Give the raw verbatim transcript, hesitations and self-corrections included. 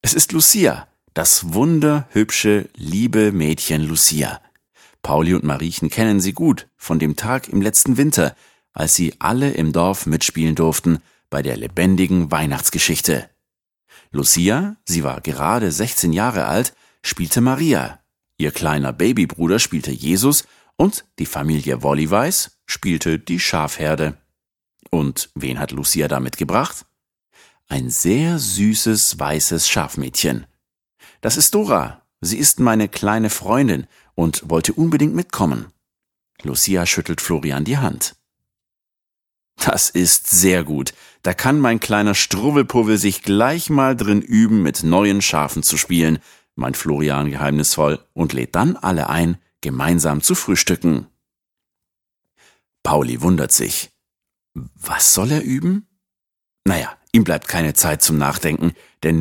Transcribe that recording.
Es ist Lucia, das wunderhübsche, liebe Mädchen Lucia. Pauli und Mariechen kennen sie gut von dem Tag im letzten Winter, als sie alle im Dorf mitspielen durften bei der lebendigen Weihnachtsgeschichte. Lucia, sie war gerade sechzehn Jahre alt, spielte Maria. Ihr kleiner Babybruder spielte Jesus und die Familie Wollyweiß spielte die Schafherde. Und wen hat Lucia da mitgebracht? Ein sehr süßes, weißes Schafmädchen. Das ist Dora. Sie ist meine kleine Freundin und wollte unbedingt mitkommen. Lucia schüttelt Florian die Hand. Das ist sehr gut. Da kann mein kleiner Struwwelpuddel sich gleich mal drin üben, mit neuen Schafen zu spielen, meint Florian geheimnisvoll und lädt dann alle ein, gemeinsam zu frühstücken. Pauli wundert sich. Was soll er üben? Naja, ihm bleibt keine Zeit zum Nachdenken, denn